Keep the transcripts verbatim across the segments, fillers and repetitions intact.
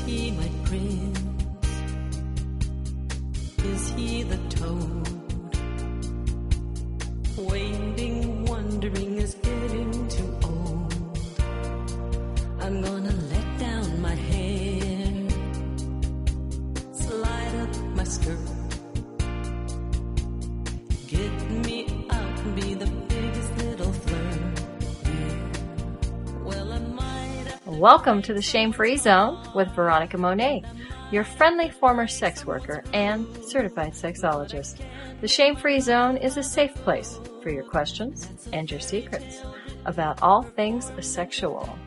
he my prince? Is he the toad? Waiting, wondering, is getting too old. I'm gonna let down my hair, slide up my skirt, get me out, be the biggest little flirt. Yeah. Well, I might. Welcome to the Shame-Free Zone with Veronica Monet, your friendly former sex worker and certified sexologist. The Shame-Free Zone is a safe place for your questions and your secrets about all things sexual.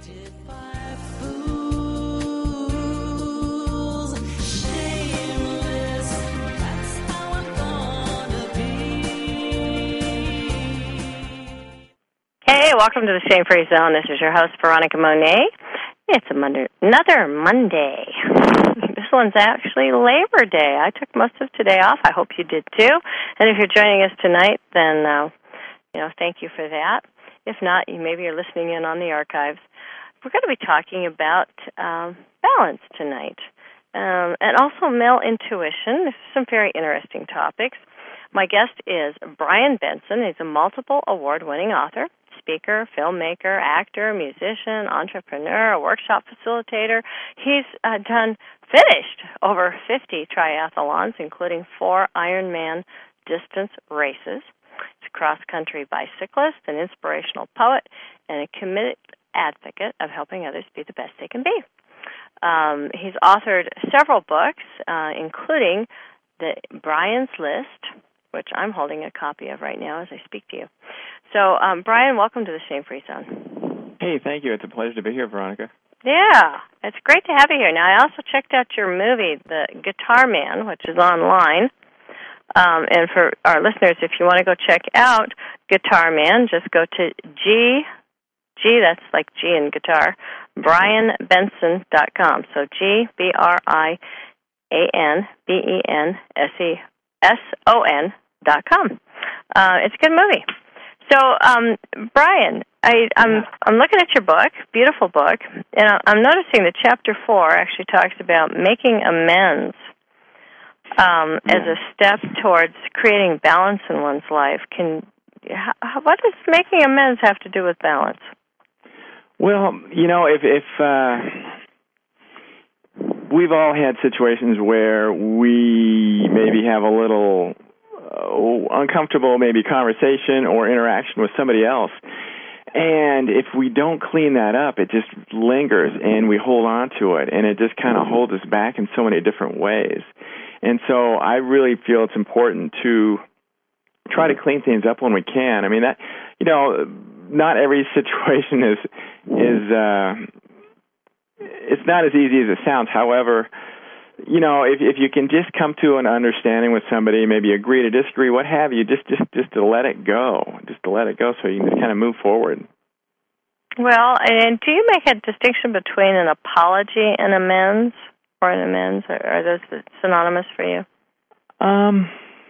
Hey, welcome to the Shame-Free Zone. This is your host, Veronica Monet. It's a Monday, another Monday. This one's actually Labor Day. I took most of today off. I hope you did too. And if you're joining us tonight, then uh, you know, thank you for that. If not, you maybe you're listening in on the archives. We're going to be talking about um, balance tonight, um, and also male intuition. There's some very interesting topics. My guest is Brian Benson. He's a multiple award-winning author, speaker, filmmaker, actor, musician, entrepreneur, a workshop facilitator. He's uh, done, finished over fifty triathlons, including four Ironman distance races. He's a cross-country bicyclist, an inspirational poet, and a committed advocate of helping others be the best they can be. Um, he's authored several books, uh, including the Brian's List, which I'm holding a copy of right now as I speak to you. So, um, Brian, welcome to the Shame-Free Zone. Hey, thank you. It's a pleasure to be here, Veronica. Yeah, it's great to have you here. Now, I also checked out your movie, The Guitar Man, which is online. Um, and for our listeners, if you want to go check out Guitar Man, just go to G, G, that's like G in guitar, brian benson dot com. So G, B R I A N B E N S E S O N dot com. Uh, it's a good movie. So, um, Brian, I, I'm I'm looking at your book, beautiful book, and I'm noticing that chapter four actually talks about making amends um, yeah. as a step towards creating balance in one's life. Can how, what does making amends have to do with balance? Well, you know, if if uh, we've all had situations where we maybe have a little uh, uncomfortable maybe conversation or interaction with somebody else, and if we don't clean that up, it just lingers and we hold on to it, and it just kind of holds us back in so many different ways. And so I really feel it's important to try to clean things up when we can. I mean, that, you know, not every situation is is uh, it's not as easy as it sounds. However, you know, if if you can just come to an understanding with somebody, maybe agree to disagree, what have you, just just just to let it go, just to let it go, so you can just kind of move forward. Well, and do you make a distinction between an apology and amends, or an amends? Are, are those synonymous for you? Um,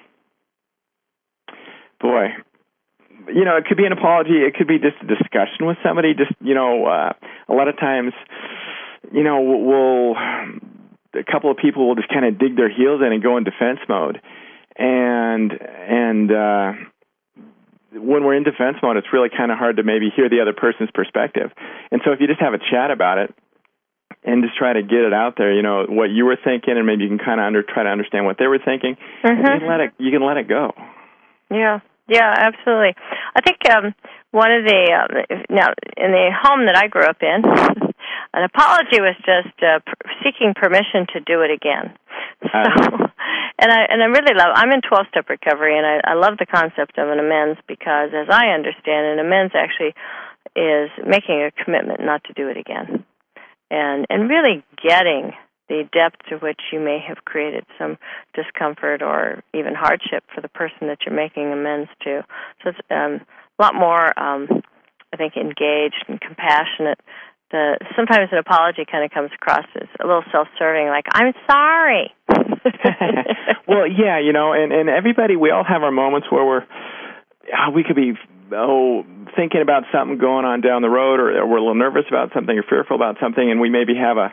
boy. You know, it could be an apology. It could be just a discussion with somebody. Just, you know, uh, a lot of times, you know, we'll, a couple of people will just kind of dig their heels in and go in defense mode. And, and uh, when we're in defense mode, it's really kind of hard to maybe hear the other person's perspective. And so if you just have a chat about it and just try to get it out there, you know, what you were thinking, and maybe you can kind of under, try to understand what they were thinking, mm-hmm. you can let it, you can let it go. Yeah. Yeah, absolutely. I think um, one of the, uh, now, in the home that I grew up in, an apology was just uh, pr- seeking permission to do it again. So, uh-huh. and I and I really love, I'm in twelve-step recovery, and I, I love the concept of an amends because, as I understand, an amends actually is making a commitment not to do it again. And and really getting the depth to which you may have created some discomfort or even hardship for the person that you're making amends to. So it's um, a lot more, um, I think, engaged and compassionate. The, sometimes an apology kind of comes across as a little self-serving, like, I'm sorry. Well, yeah, you know, and, and everybody, we all have our moments where we're, oh, we could be, oh, thinking about something going on down the road, or, or we're a little nervous about something or fearful about something, and we maybe have a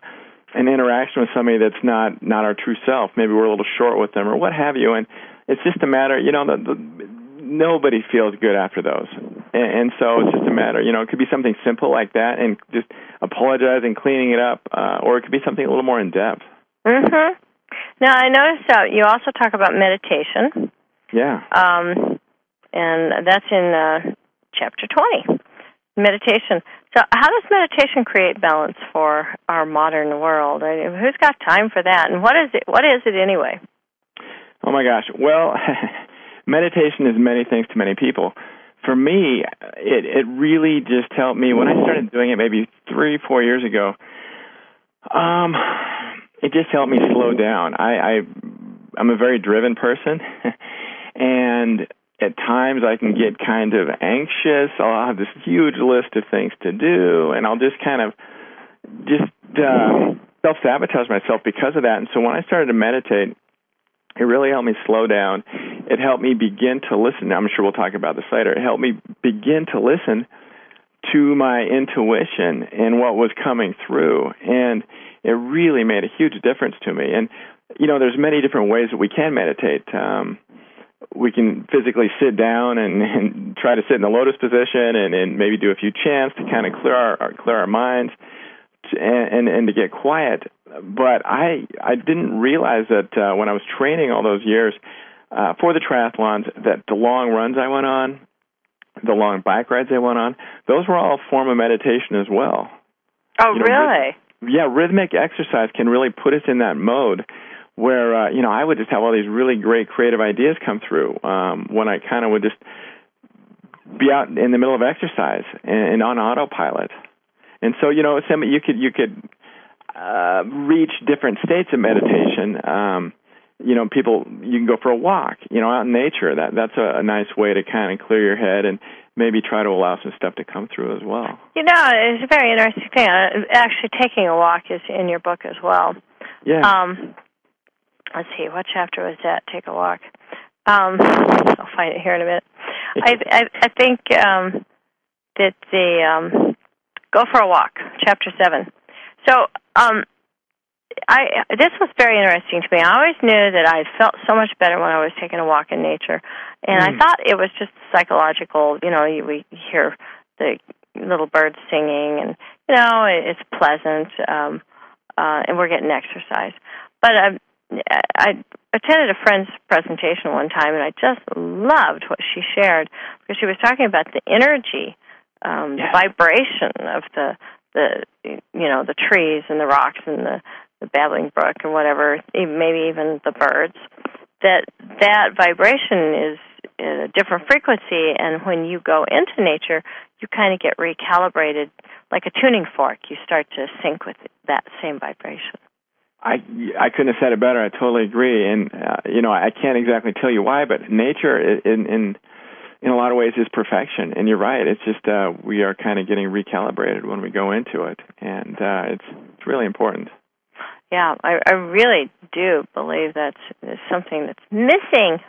an interaction with somebody that's not, not our true self. Maybe we're a little short with them or what have you. And it's just a matter, you know, the, the, nobody feels good after those. And, and so it's just a matter, you know, it could be something simple like that and just apologizing, cleaning it up, uh, or it could be something a little more in-depth. Mm-hmm. Now, I noticed uh, you also talk about meditation. Yeah. Um, and that's in uh, chapter twenty, meditation. So how does meditation create balance for our modern world? I mean, who's got time for that? And what is it? What is it anyway? Oh, my gosh. Well, meditation is many things to many people. For me, it, it really just helped me. When I started doing it maybe three, four years ago, um, it just helped me slow down. I, I, I'm a very driven person, and at times I can get kind of anxious. I'll have this huge list of things to do, and I'll just kind of just uh, self-sabotage myself because of that. And so when I started to meditate, it really helped me slow down. It helped me begin to listen. I'm sure we'll talk about this later. It helped me begin to listen to my intuition and what was coming through. And it really made a huge difference to me. And, you know, there's many different ways that we can meditate. Um, we can physically sit down and, and try to sit in the lotus position and, and maybe do a few chants to kind of clear our, our clear our minds to, and, and and to get quiet. But I I didn't realize that uh, when I was training all those years uh, for the triathlons, that the long runs I went on, the long bike rides I went on, those were all a form of meditation as well. Oh, you know, really? Ryth- yeah, rhythmic exercise can really put us in that mode where, uh, you know, I would just have all these really great creative ideas come through um, when I kind of would just be out in the middle of exercise and, and on autopilot. And so, you know, some, you could you could uh, reach different states of meditation. Um, you know, people, you can go for a walk, you know, out in nature. That That's a, a nice way to kind of clear your head and maybe try to allow some stuff to come through as well. You know, it's a very interesting thing. Uh, Actually, taking a walk is in your book as well. Yeah. Um, let's see, what chapter was that? Take a walk. Um, I'll find it here in a minute. I I, I think um, that the um, Go for a Walk, chapter seven. So um, I this was very interesting to me. I always knew that I felt so much better when I was taking a walk in nature, and mm. I thought it was just psychological. You know, you, we hear the little birds singing, and you know, it's pleasant, um, uh, and we're getting exercise. But I, I attended a friend's presentation one time, and I just loved what she shared because she was talking about the energy, um, yeah. the vibration of the the you know the trees and the rocks and the the babbling brook and whatever, maybe even the birds, that that vibration is in a different frequency, and when you go into nature, you kind of get recalibrated like a tuning fork. You start to sync with that same vibration. I, I couldn't have said it better. I totally agree. And, uh, you know, I can't exactly tell you why, but nature in, in in a lot of ways is perfection. And you're right. It's just uh, we are kind of getting recalibrated when we go into it. And uh, it's, it's really important. Yeah, I, I really do believe that's, that's something that's missing.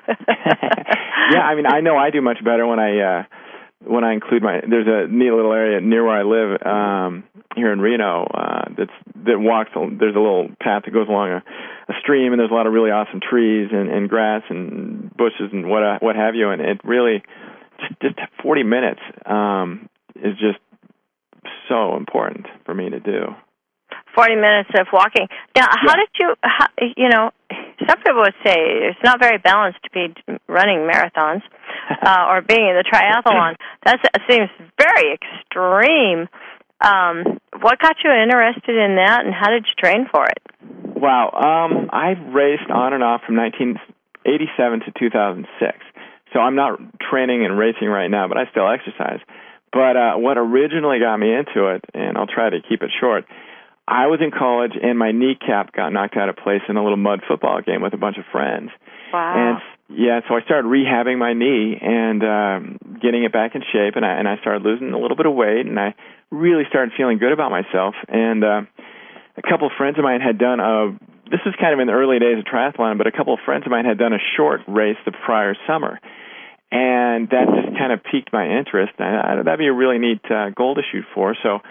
Yeah, I mean, I know I do much better when I uh, when I include my. There's a neat little area near where I live um, here in Reno uh, that's that walks. There's a little path that goes along a, a stream, and there's a lot of really awesome trees and, and grass and bushes and what what have you. And it really just, just forty minutes um, is just so important for me to do. forty minutes of walking. Now, how yeah. did you, how, you know, some people would say it's not very balanced to be running marathons uh, or being in the triathlon. That seems very extreme. Um, what got you interested in that, and how did you train for it? Wow. Um, I've raced on and off from nineteen eighty-seven to two thousand six. So I'm not training and racing right now, but I still exercise. But uh, what originally got me into it, and I'll try to keep it short, I was in college, and my kneecap got knocked out of place in a little mud football game with a bunch of friends. Wow. And, yeah, so I started rehabbing my knee and um, getting it back in shape, and I, and I started losing a little bit of weight, and I really started feeling good about myself. And uh, a couple of friends of mine had done a, this was kind of in the early days of triathlon, but a couple of friends of mine had done a short race the prior summer. And that just kind of piqued my interest. I, I, that'd be a really neat uh, goal to shoot for, so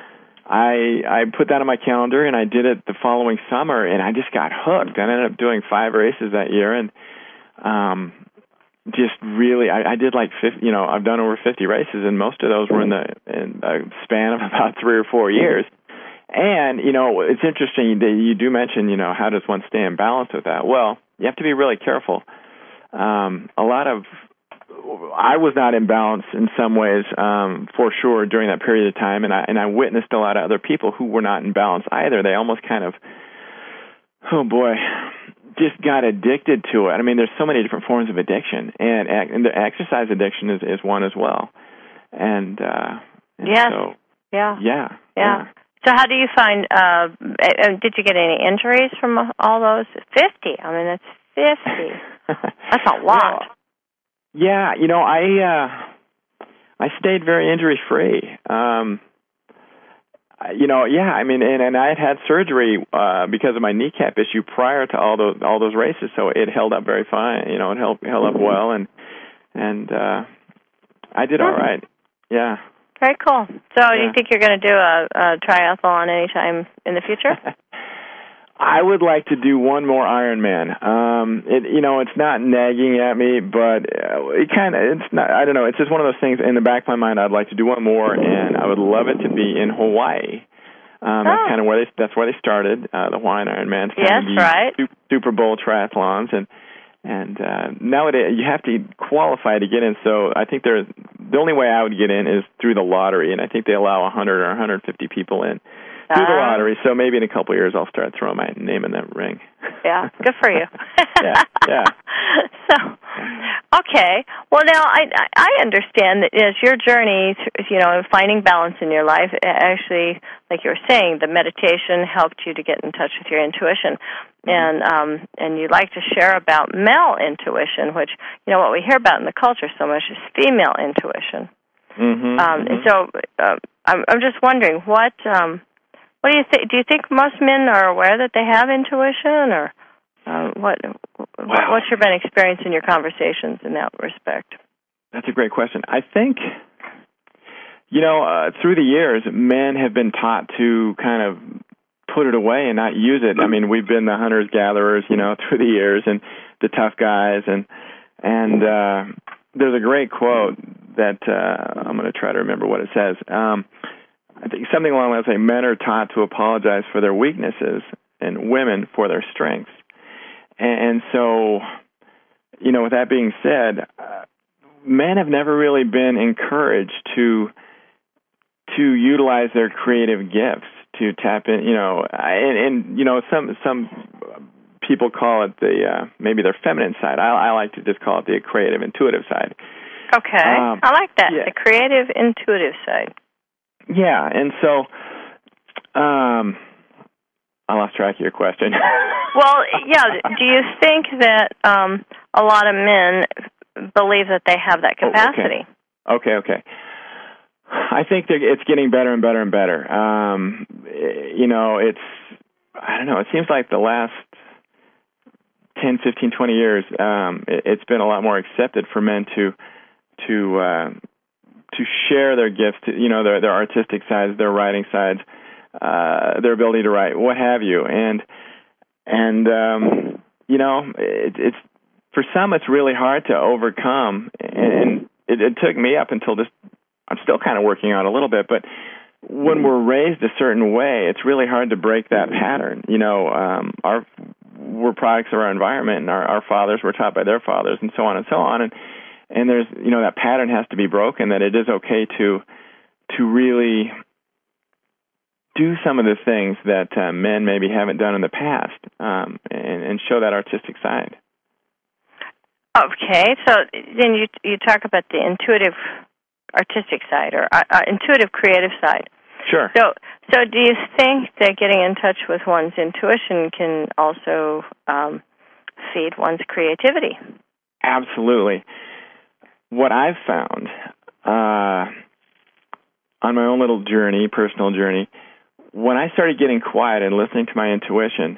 I I put that on my calendar, and I did it the following summer, and I just got hooked. I ended up doing five races that year, and um, just really, I, I did like fifty. You know, I've done over fifty races, and most of those were in the in a span of about three or four years. And you know, it's interesting that you do mention, you know, how does one stay in balance with that? Well, you have to be really careful. Um, a lot of I was not in balance in some ways, um, for sure, during that period of time, and I and I witnessed a lot of other people who were not in balance either. They almost kind of, oh boy, just got addicted to it. I mean, there's so many different forms of addiction, and, and the exercise addiction is, is one as well. And, uh, and yes. so, yeah, yeah, yeah, yeah. So, how do you find? Uh, did you get any injuries from all those? Fifty. I mean, that's fifty. That's a lot. Well, yeah, you know, I uh, I stayed very injury free. Um, you know, yeah, I mean, and, and I had had surgery uh, because of my kneecap issue prior to all those all those races, so it held up very fine. You know, it held held up well, and and uh, I did all right. Yeah. Very cool. So, yeah. do you think you're going to do a, a triathlon anytime in the future? I would like to do one more Ironman. Um, it, you know, it's not nagging at me, but it kind of, it's not, I don't know, it's just one of those things in the back of my mind. I'd like to do one more, and I would love it to be in Hawaii. Um, that's oh. kind of where they, that's where they started, uh, the Hawaiian Ironman. Yes, right. Super Bowl triathlons, and, and, uh, nowadays you have to qualify to get in, so I think there's, the only way I would get in is through the lottery, and I think they allow one hundred or one hundred fifty people in. Through the lottery, so maybe in a couple of years I'll start throwing my name in that ring. Yeah, good for you. yeah, yeah. So, okay. Well, now I I understand that as your journey, you know, finding balance in your life, actually, like you were saying, the meditation helped you to get in touch with your intuition, mm-hmm. and um and you like to share about male intuition, which you know what we hear about in the culture so much is female intuition. Mm-hmm, um, mm-hmm. And so, uh, I'm I'm just wondering what. Um, What do you think? Do you think most men are aware that they have intuition, or uh, what? Wow. What's your been experience in your conversations in that respect? That's a great question. I think, you know, uh, through the years, men have been taught to kind of put it away and not use it. I mean, we've been the hunters gatherers, you know, through the years, and the tough guys, and and uh, there's a great quote that uh, I'm going to try to remember what it says. Um, I think something along the lines of men are taught to apologize for their weaknesses and women for their strengths. And so, you know, with that being said, uh, men have never really been encouraged to to utilize their creative gifts, to tap in, you know, and, and you know, some some people call it the uh, maybe their feminine side. I, I like to just call it the creative, intuitive side. Okay, um, I like that, yeah. The creative, intuitive side. Yeah, and so um, I lost track of your question. Well, yeah, do you think that um, a lot of men believe that they have that capacity? Oh, okay, okay. okay. I think that it's getting better and better and better. Um, you know, it's, I don't know, it seems like the last ten, fifteen, twenty years, um, it, it's been a lot more accepted for men to, to, uh, to share their gifts, to, you know, their their artistic sides, their writing sides, uh, their ability to write, what have you, and and um, you know, it, it's for some it's really hard to overcome, and it, it took me up until just I'm still kind of working on it a little bit, but when we're raised a certain way, it's really hard to break that pattern. You know, um, our we're products of our environment, and our, our fathers were taught by their fathers, and so on and so on, and. And there's, you know, that pattern has to be broken, that it is okay to to really do some of the things that uh, men maybe haven't done in the past, um, and, and show that artistic side. Okay, so then you you talk about the intuitive artistic side, or uh, uh, intuitive creative side. Sure. So, so do you think that getting in touch with one's intuition can also um, feed one's creativity? Absolutely. What I've found uh, on my own little journey, personal journey, when I started getting quiet and listening to my intuition,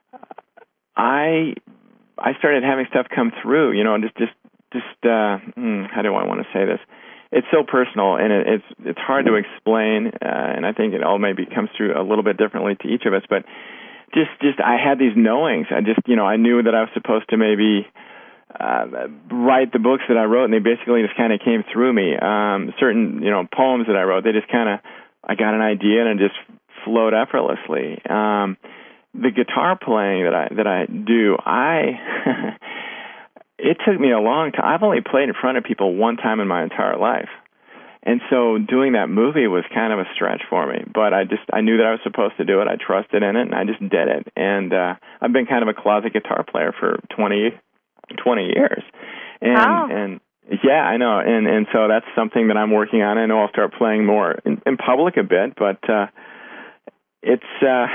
I I started having stuff come through. You know, just just just uh, hmm, how do I want to say this? it's so personal, and it, it's it's hard to explain, uh, and I think it all maybe comes through a little bit differently to each of us. But just just I had these knowings. I just you know I knew that I was supposed to maybe uh, write the books that I wrote, and they basically just kind of came through me. Um, certain you know poems that I wrote, they just kind of I got an idea and it just flowed effortlessly. Um, the guitar playing that I that I do, I it took me a long time. I've only played in front of people one time in my entire life. And so doing that movie was kind of a stretch for me. But I just, I knew that I was supposed to do it. I trusted in it, and I just did it. And uh, I've been kind of a closet guitar player for twenty, twenty years. And, wow. and yeah, I know. And, and so that's something that I'm working on. I know I'll start playing more in, in public a bit, but uh, it's, uh,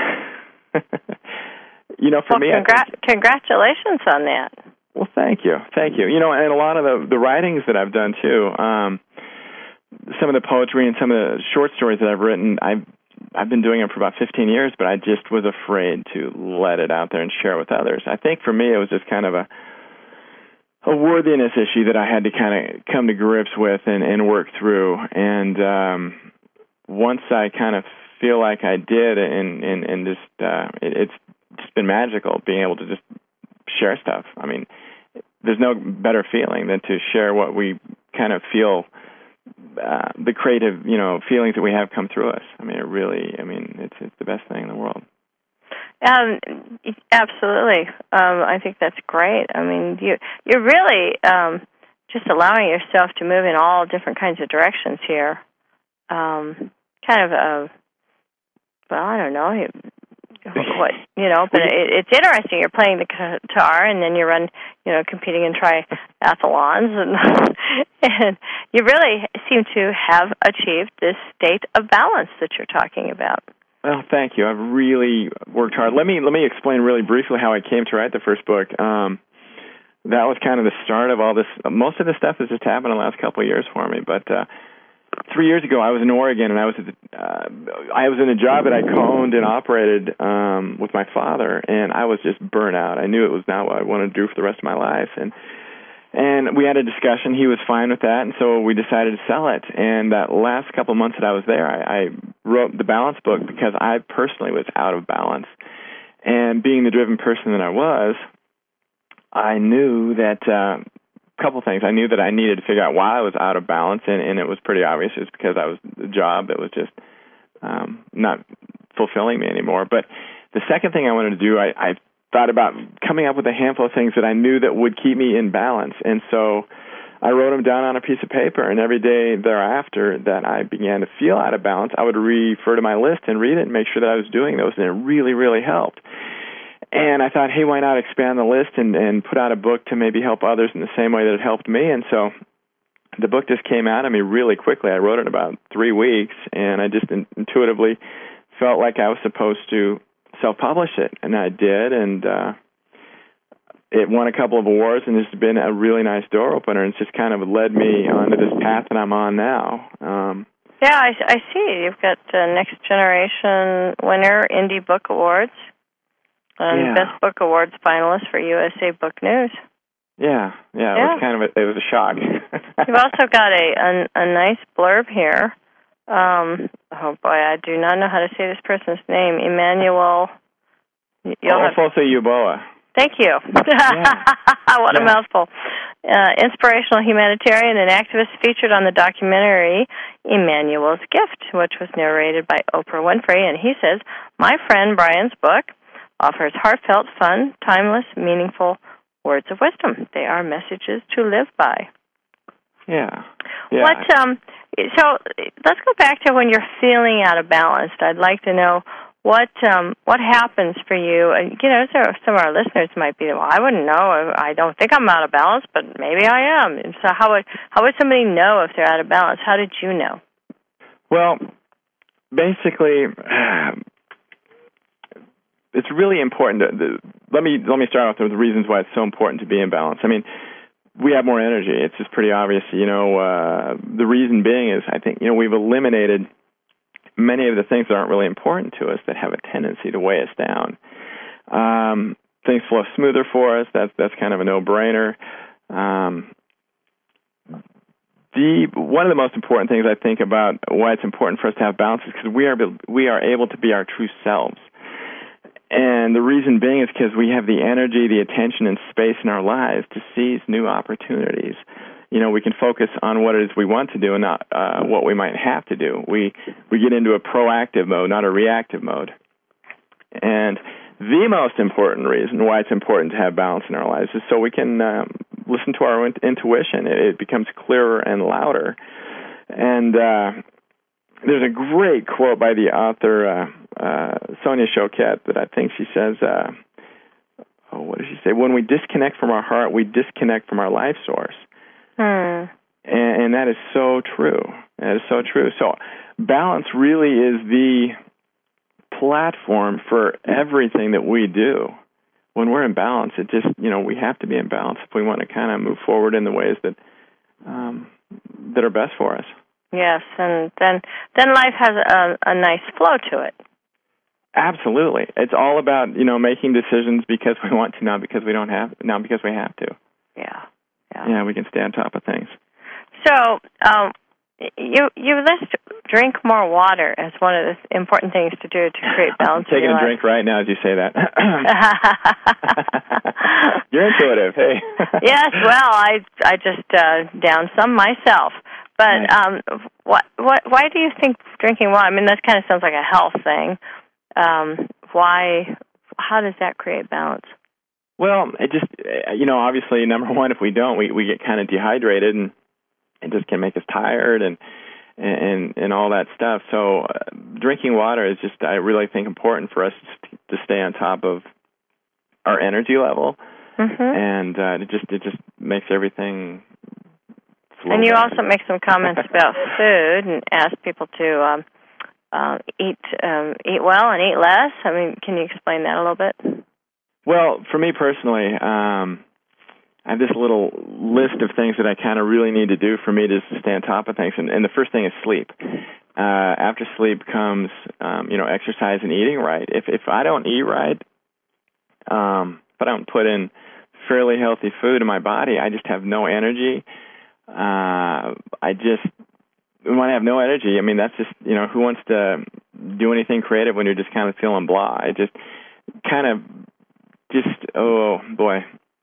you know, for well, me... Congr- think, congratulations on that. Well, thank you. Thank you. You know, and a lot of the, the writings that I've done, too, um, some of the poetry and some of the short stories that I've written, I've, I've been doing it for about fifteen years, but I just was afraid to let it out there and share it with others. I think for me it was just kind of a, a worthiness issue that I had to kind of come to grips with and, and work through. And um, once I kind of feel like I did, and, and, and just uh, it, it's just been magical being able to just share stuff. I mean, there's no better feeling than to share what we kind of feel, uh, the creative, you know, feelings that we have come through us. I mean, it really, I mean, it's it's the best thing in the world. Um, absolutely. Um, I think that's great. I mean, you you're really um, just allowing yourself to move in all different kinds of directions here. Um, kind of a, well, I don't know. What you know, but it, it's interesting. You're playing the guitar, and then you run, you know, competing in triathlons, and and you really seem to have achieved this state of balance that you're talking about. Well, thank you. I've really worked hard. Let me let me explain really briefly how I came to write the first book. Um, that was kind of the start of all this. Most of this stuff has just happened in the last couple of years for me, but. Uh, Three years ago, I was in Oregon, and I was at the, uh, I was in a job that I co-owned and operated um, with my father, and I was just burnt out. I knew it was not what I wanted to do for the rest of my life, and and we had a discussion. He was fine with that, and so we decided to sell it. And that last couple of months that I was there, I, I wrote the balance book because I personally was out of balance, and being the driven person that I was, I knew that. Uh, couple things. I knew that I needed to figure out why I was out of balance, and, and it was pretty obvious. It's because I was the job that was just um, not fulfilling me anymore. But the second thing I wanted to do, I, I thought about coming up with a handful of things that I knew that would keep me in balance. And so I wrote them down on a piece of paper, and every day thereafter that I began to feel out of balance, I would refer to my list and read it and make sure that I was doing those, and it really, really helped. And I thought, hey, why not expand the list and, and put out a book to maybe help others in the same way that it helped me? And so the book just came out of me really quickly. I wrote it in about three weeks, and I just in, intuitively felt like I was supposed to self-publish it, and I did, and uh, it won a couple of awards, and it's been a really nice door opener, and it's just kind of led me onto this path that I'm on now. Um, yeah, I, I see. You've got uh, Next Generation winner, Indie Book Awards. And yeah. Best Book Awards finalist for U S A Book News. Yeah, yeah, it yeah. was kind of a, it was a shock. You've also got a, a a nice blurb here. Um, oh boy, I do not know how to say this person's name. Emmanuel. Alfonso Uboa. Thank you. Yeah. What yeah. a mouthful. Uh, inspirational humanitarian and activist featured on the documentary Emmanuel's Gift, which was narrated by Oprah Winfrey. And he says, my friend Brian's book offers heartfelt, fun, timeless, meaningful words of wisdom. They are messages to live by. Yeah. yeah. What? Um. So let's go back to when you're feeling out of balance. I'd like to know what um what happens for you. And you know, so some of our listeners might be, well, I wouldn't know. I don't think I'm out of balance, but maybe I am. And so how would how would somebody know if they're out of balance? How did you know? Well, basically. Um, It's really important. To, the, let me let me start off with the reasons why it's so important to be in balance. I mean, we have more energy. It's just pretty obvious. You know, uh, the reason being is I think you know we've eliminated many of the things that aren't really important to us that have a tendency to weigh us down. Um, things flow smoother for us. That's that's kind of a no-brainer. Um, the one of the most important things I think about why it's important for us to have balance is because we are we are able to be our true selves. And the reason being is because we have the energy, the attention, and space in our lives to seize new opportunities. You know, we can focus on what it is we want to do and not uh, what we might have to do. We we get into a proactive mode, not a reactive mode. And the most important reason why it's important to have balance in our lives is so we can um, listen to our in- intuition. It, it becomes clearer and louder. And uh, there's a great quote by the author uh, uh, Sonia Choquette that I think she says, uh, oh, what does she say? When we disconnect from our heart, we disconnect from our life source. Hmm. And, and that is so true. That is so true. So balance really is the platform for everything that we do. When we're in balance, it just, you know, we have to be in balance if we want to kind of move forward in the ways that um, that are best for us. Yes, and then then life has a, a nice flow to it. Absolutely. It's all about, you know, making decisions because we want to, not because we don't have, not because we have to. Yeah. Yeah, yeah we can stay on top of things. So, um, you you list drink more water as one of the important things to do to create balance. I'm taking in your a life. drink right now as you say that. You're intuitive, hey. Yes, well, I I just uh, downed some myself. But nice. um, what what why do you think drinking water? I mean, that kind of sounds like a health thing. Um, why? How does that create balance? Well, it just, you know, obviously, number one, if we don't, we, we get kind of dehydrated, and it just can make us tired and and and all that stuff. So uh, drinking water is just, I really think, important for us to stay on top of our energy level, mm-hmm. and uh, it just it just makes everything flow. And you better. also make some comments about food and ask people to um, uh, eat um, eat well and eat less. I mean, can you explain that a little bit? Well, for me personally, um, I have this little list of things that I kind of really need to do for me to stay on top of things, and, and the first thing is sleep. Uh, after sleep comes, um, you know, exercise and eating right. If if I don't eat right, um, if I don't put in fairly healthy food in my body, I just have no energy. Uh, I just when I have no energy, I mean, that's just, you know, who wants to do anything creative when you're just kind of feeling blah? I just kind of just, oh, boy.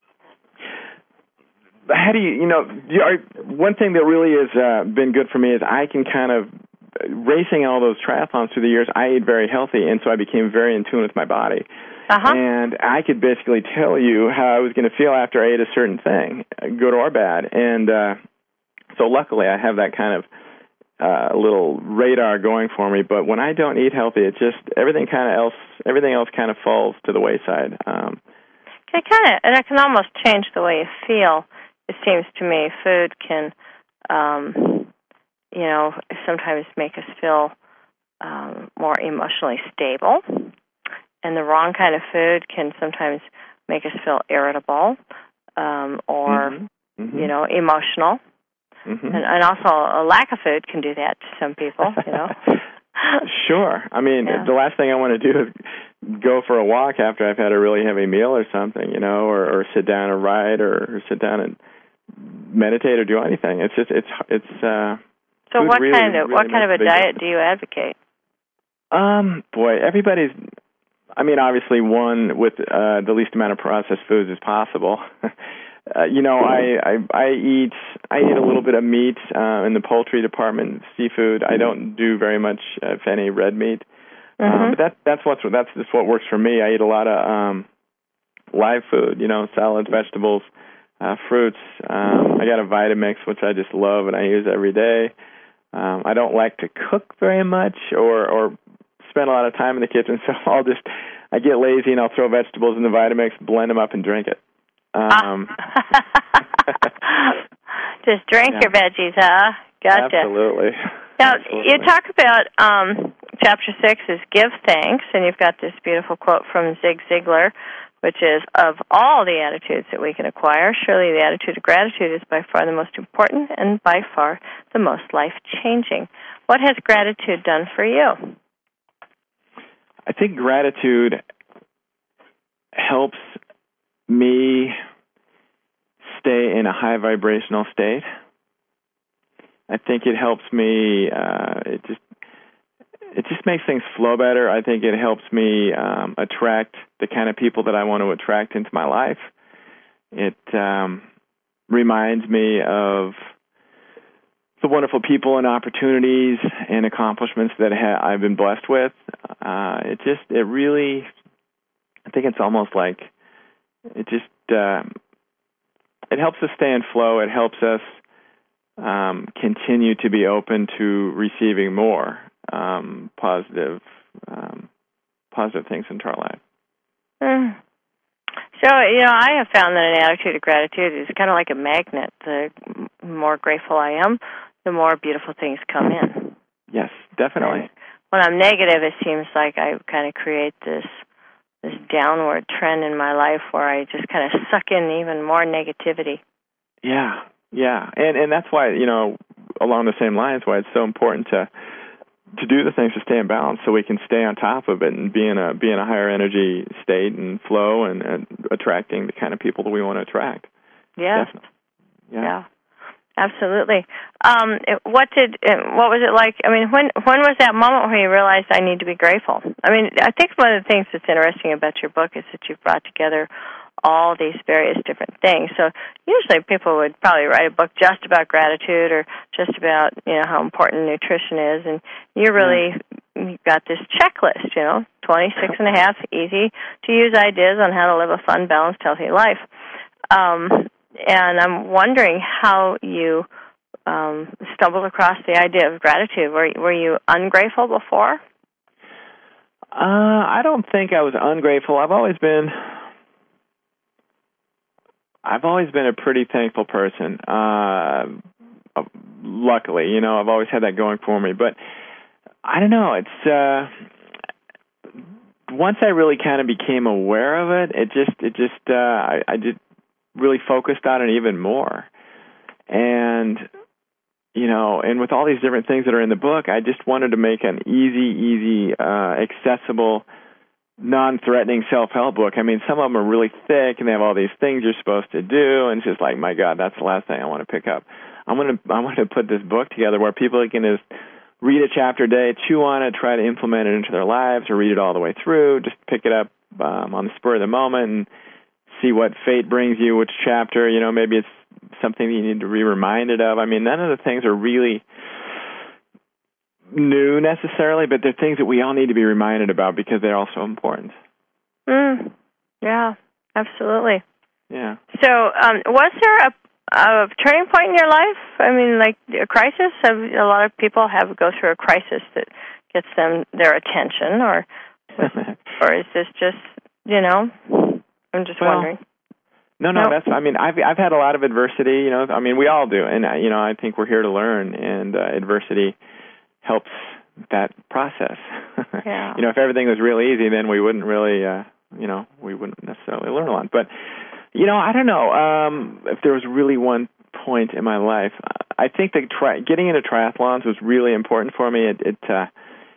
How do you, you know, you are, one thing that really has uh, been good for me is I can kind of, racing all those triathlons through the years, I ate very healthy, and so I became very in tune with my body. Uh-huh. And I could basically tell you how I was going to feel after I ate a certain thing, good or bad. And uh, so luckily I have that kind of uh, little radar going for me. But when I don't eat healthy, it just, everything kind of else, everything else kind of falls to the wayside. Um, it kind of, and it can almost change the way you feel. It seems to me food can, um, you know, sometimes make us feel um, more emotionally stable. And the wrong kind of food can sometimes make us feel irritable um, or, mm-hmm. Mm-hmm. you know, emotional. Mm-hmm. And, and also a lack of food can do that to some people, you know. Sure. I mean, yeah. The last thing I want to do is go for a walk after I've had a really heavy meal or something, you know, or, or sit down and write or, or sit down and meditate or do anything. It's just, it's, it's, uh, so what really, kind of, really what kind of a diet difference. do you advocate? Um, boy, everybody's, I mean, obviously one with uh, the least amount of processed foods as possible. uh, you know, I, I I eat I eat a little bit of meat uh, in the poultry department, seafood. I don't do very much, if any, red meat. Mm-hmm. Um, but that that's what's that's just what works for me. I eat a lot of um, live food. You know, salads, vegetables, uh, fruits. Um, I got a Vitamix, which I just love and I use every day. Um, I don't like to cook very much or or spend a lot of time in the kitchen, so I'll just, I get lazy and I'll throw vegetables in the Vitamix, blend them up, and drink it. Um, just drink yeah. your veggies, huh? Gotcha. Absolutely. Now, Absolutely. you talk about, um, chapter six is give thanks, and you've got this beautiful quote from Zig Ziglar, which is, of all the attitudes that we can acquire, surely the attitude of gratitude is by far the most important and by far the most life-changing. What has gratitude done for you? I think gratitude helps me stay in a high vibrational state. I think it helps me. Uh, it just it just makes things flow better. I think it helps me um, attract the kind of people that I want to attract into my life. It um, reminds me of the wonderful people and opportunities and accomplishments that ha- I've been blessed with. Uh, it just, it really, I think it's almost like it just, uh, it helps us stay in flow. It helps us um, continue to be open to receiving more um, positive, um, positive things into our life. Mm. So, you know, I have found that an attitude of gratitude is kind of like a magnet. The more grateful I am, the more beautiful things come in. Yes, definitely. And when I'm negative, it seems like I kind of create this this downward trend in my life where I just kind of suck in even more negativity. Yeah, yeah. And and that's why, you know, along the same lines, why it's so important to to do the things to stay in balance so we can stay on top of it and be in a be in a higher energy state and flow and, and attracting the kind of people that we want to attract. Yeah. Definitely. Yeah. Yeah. Absolutely. Um, it, what did what was it like? I mean, when when was that moment where you realized I need to be grateful? I mean, I think one of the things that's interesting about your book is that you've brought together all these various different things. So usually people would probably write a book just about gratitude or just about, you know, how important nutrition is, and you really you've got this checklist, you know, twenty-six and a half easy to use ideas on how to live a fun, balanced, healthy life. Um, and I'm wondering how you um, stumbled across the idea of gratitude. Were were you ungrateful before? Uh, I don't think I was ungrateful. I've always been. I've always been a pretty thankful person. Uh, luckily, you know, I've always had that going for me. But I don't know. It's uh, once I really kind of became aware of it, it just, it just, uh, I, I just really focused on it even more. And you know, and with all these different things that are in the book, I just wanted to make an easy, easy, uh, accessible, non-threatening self-help book. I mean, some of them are really thick, and they have all these things you're supposed to do, and it's just like, my God, that's the last thing I want to pick up. I'm gonna, I want to put this book together where people can just read a chapter a day, chew on it, try to implement it into their lives, or read it all the way through. Just pick it up um, on the spur of the moment and see what fate brings you, which chapter. You know, maybe it's something that you need to be reminded of. I mean, none of the things are really new necessarily, but they're things that we all need to be reminded about because they're also important. Mm, yeah, absolutely. Yeah. So um, was there a, a turning point in your life? I mean, like a crisis? Have, a lot of people have go through a crisis that gets them their attention, or or is this just, you know, I'm just well, wondering. No, no, nope. that's, I mean, I've I've had a lot of adversity, you know, I mean, we all do, and, you know, I think we're here to learn, and uh, adversity helps that process. Yeah. You know, if everything was real easy, then we wouldn't really, uh, you know, we wouldn't necessarily learn a lot. But, you know, I don't know um, if there was really one point in my life. I think that tri- getting into triathlons was really important for me. It, it, uh,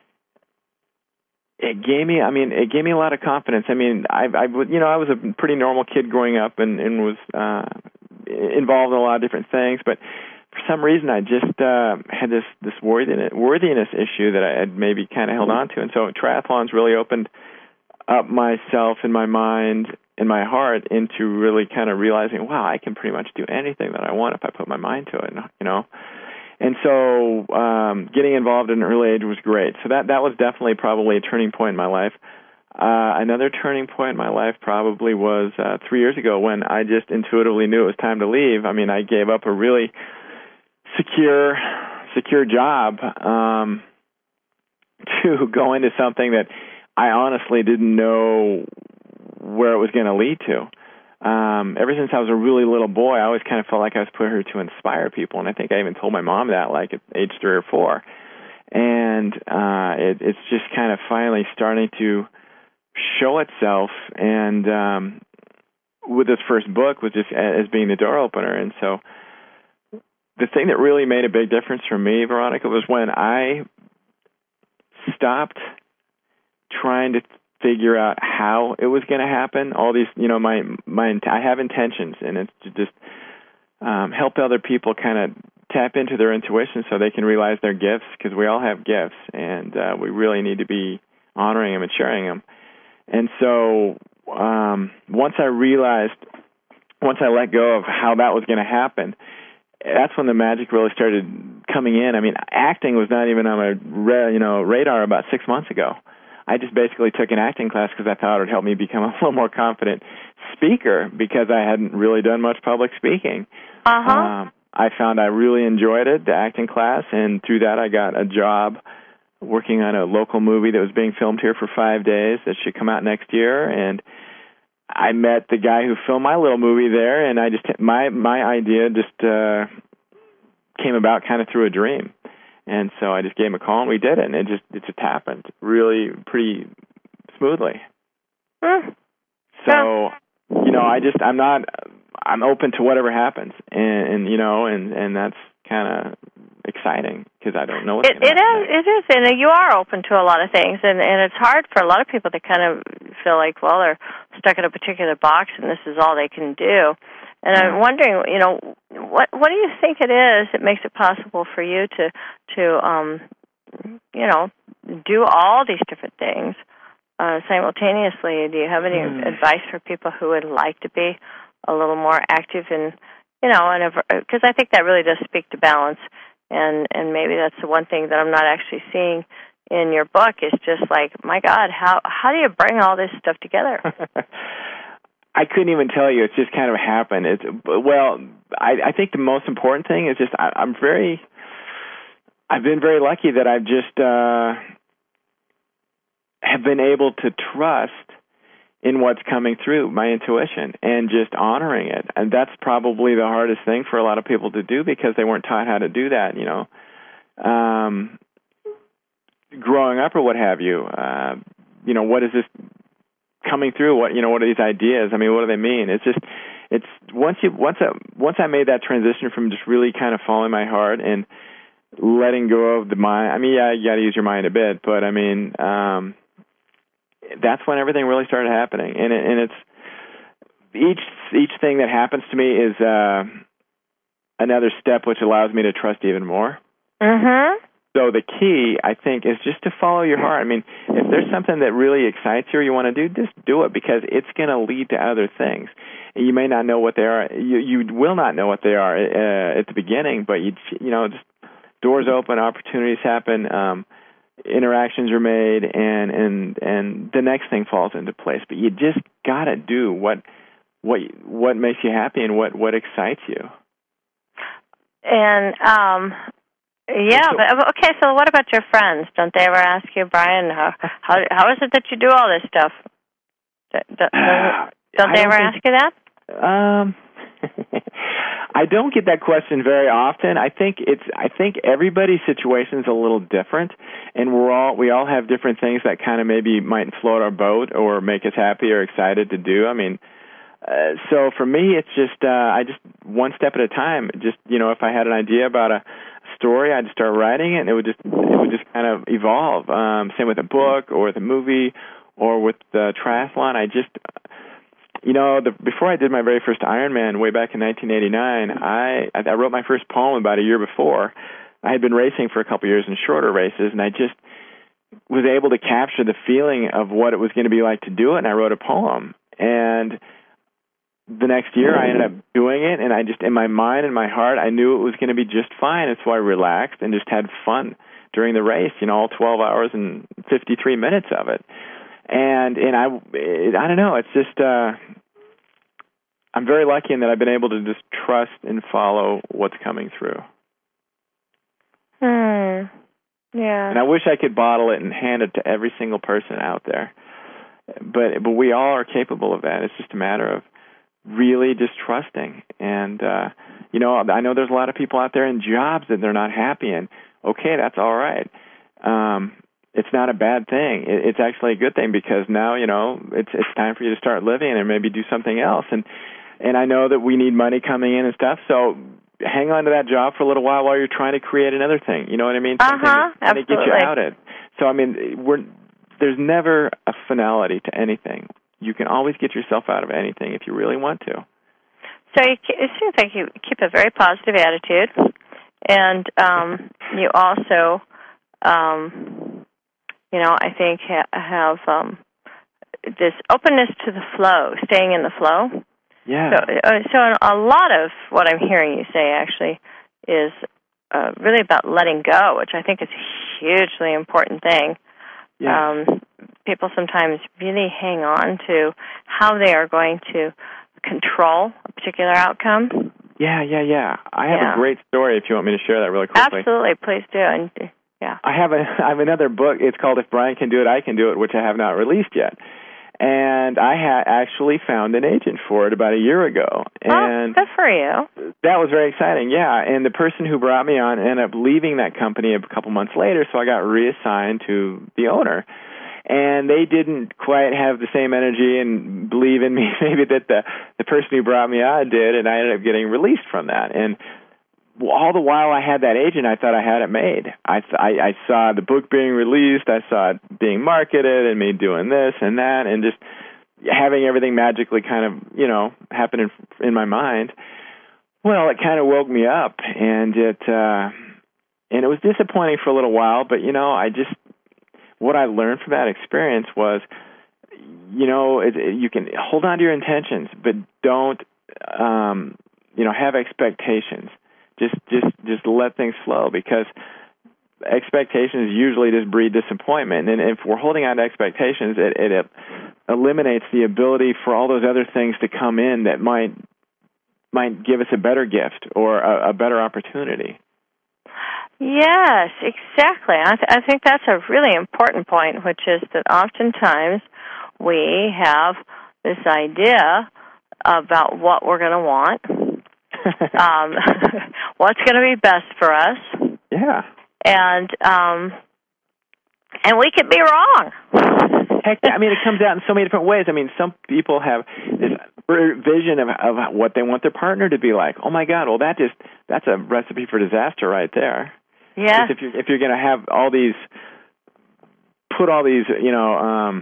it gave me, I mean, it gave me a lot of confidence. I mean, I, I you know, I was a pretty normal kid growing up and, and was uh, involved in a lot of different things, but for some reason, I just uh, had this this worthiness, worthiness issue that I had maybe kind of held on to. And so triathlons really opened up myself and my mind and my heart into really kind of realizing, wow, I can pretty much do anything that I want if I put my mind to it, you know. And so um, getting involved at an early age was great. So that, that was definitely probably a turning point in my life. Uh, another turning point in my life probably was uh, three years ago when I just intuitively knew it was time to leave. I mean, I gave up a really secure secure job um, to go into something that I honestly didn't know where it was going to lead to. Um, ever since I was a really little boy, I always kind of felt like I was put here to inspire people, and I think I even told my mom that, like at age three or four. And uh, it, it's just kind of finally starting to show itself, and um, with this first book was just as being the door opener. And so the thing that really made a big difference for me, Veronica, was when I stopped trying to figure out how it was going to happen. All these, you know, my my I have intentions, and it's to just um, help other people kind of tap into their intuition so they can realize their gifts, because we all have gifts, and uh, we really need to be honoring them and sharing them. And so um, once I realized, once I let go of how that was going to happen, that's when the magic really started coming in. I mean, acting was not even on my ra- you know radar about six months ago. I just basically took an acting class because I thought it would help me become a little more confident speaker, because I hadn't really done much public speaking. Uh-huh. Um, I found I really enjoyed it, the acting class, and through that I got a job working on a local movie that was being filmed here for five days that should come out next year. And I met the guy who filmed my little movie there, and I just my my idea just uh, came about kind of through a dream. And so I just gave him a call, and we did it, and it just it just happened really pretty smoothly. Mm. So, you know, I just I'm not I'm open to whatever happens, and, and you know, and and that's kind of exciting because I don't know what's It, going to it happen. is, it is, and you are open to a lot of things, and, and it's hard for a lot of people to kind of feel like, well, they're stuck in a particular box, and this is all they can do. And Yeah. I'm wondering, you know, what what do you think it is that makes it possible for you to to um, you know, do all these different things uh, simultaneously? Do you have any Hmm. advice for people who would like to be a little more active in, you know, and because I think that really does speak to balance. And and maybe that's the one thing that I'm not actually seeing in your book is just like, my God, how how do you bring all this stuff together? I couldn't even tell you. It's just kind of happened. It's well, I, I think the most important thing is just I, I'm very, I've been very lucky that I've just uh, have been able to trust in what's coming through, my intuition, and just honoring it. And that's probably the hardest thing for a lot of people to do because they weren't taught how to do that, you know. Um, growing up or what have you, uh, you know, what is this coming through? What, you know, what are these ideas? I mean, what do they mean? It's just, it's once you, once I, once I made that transition from just really kind of following my heart and letting go of the mind. I mean, yeah, you got to use your mind a bit, but I mean, um, that's when everything really started happening. And it, and it's each each thing that happens to me is uh, another step which allows me to trust even more. Mm-hmm. So the key, I think, is just to follow your heart. I mean, if there's something that really excites you or you want to do, just do it because it's going to lead to other things. And you may not know what they are. You you will not know what they are uh, at the beginning, but you you know, just doors open, opportunities happen. Um, interactions are made, and, and and the next thing falls into place. But you just gotta do what what what makes you happy and what, what excites you. And um, yeah, So- but okay. So what about your friends? Don't they ever ask you, Brian, how how, how is it that you do all this stuff? Don't, don't, don't I they don't ever think- ask you that? Um, I don't get that question very often. I think it's. I think everybody's situation is a little different, and we're all we all have different things that kind of maybe might float our boat or make us happy or excited to do. I mean, uh, so for me, it's just uh, I just one step at a time. Just you know, if I had an idea about a story, I'd start writing it, and it would just it would just kind of evolve. Um, same with a book or with a movie or with the triathlon. I just You know, the, before I did my very first Ironman way back in nineteen eighty-nine, I I wrote my first poem about a year before. I had been racing for a couple of years in shorter races, and I just was able to capture the feeling of what it was going to be like to do it, and I wrote a poem. And the next year, I ended up doing it, and I just, in my mind and my heart, I knew it was going to be just fine. And so I relaxed and just had fun during the race, you know, all twelve hours and fifty-three minutes of it. And and I, it, I don't know, it's just, uh, I'm very lucky in that I've been able to just trust and follow what's coming through. Hmm. Yeah. And I wish I could bottle it and hand it to every single person out there. But but we all are capable of that. It's just a matter of really just trusting. And, uh, you know, I know there's a lot of people out there in jobs that they're not happy in. Okay, that's all right. Um It's not a bad thing. It's actually a good thing because now, you know, it's it's time for you to start living and maybe do something else. And and I know that we need money coming in and stuff, so hang on to that job for a little while while you're trying to create another thing. You know what I mean? Something Uh-huh, that's going to get you absolutely. out of it. So, I mean, we're there's never a finality to anything. You can always get yourself out of anything if you really want to. So you, it seems like you keep a very positive attitude. And um, you also, um, you know, I think ha- have um, this openness to the flow, staying in the flow. Yeah. So, uh, so a lot of what I'm hearing you say actually is uh, really about letting go, which I think is a hugely important thing. Yeah. Um, people sometimes really hang on to how they are going to control a particular outcome. Yeah, yeah, yeah. I have Yeah. a great story if you want me to share that really quickly. Absolutely, please do. And yeah, I have a I have another book. It's called If Brian Can Do It, I Can Do It, which I have not released yet. And I had actually found an agent for it about a year ago. And oh, good for you. that was very exciting, yeah. And the person who brought me on ended up leaving that company a couple months later, so I got reassigned to the owner. And they didn't quite have the same energy and believe in me maybe that the, the person who brought me on did, and I ended up getting released from that. And all the while I had that agent, I thought I had it made. I, I, I saw the book being released, I saw it being marketed, and me doing this and that, and just having everything magically kind of, you know, happen in, in my mind. Well, it kind of woke me up, and it uh, and it was disappointing for a little while, but, you know, I just, what I learned from that experience was, you know, it, it, you can hold on to your intentions, but don't, um, you know, have expectations. Just, just, just let things flow, because expectations usually just breed disappointment. And if we're holding on to expectations, it, it eliminates the ability for all those other things to come in that might might give us a better gift or a, a better opportunity. Yes, exactly. I, th- I think that's a really important point, which is that oftentimes we have this idea about what we're going to want, um, what's going to be best for us. Yeah. And um, and we could be wrong. Heck, I mean, it comes out in so many different ways. I mean, some people have this vision of, of what they want their partner to be like. Oh my God! Well, that just that's a recipe for disaster right there. Yeah. If you're if you're going to have all these, put all these, you know, um,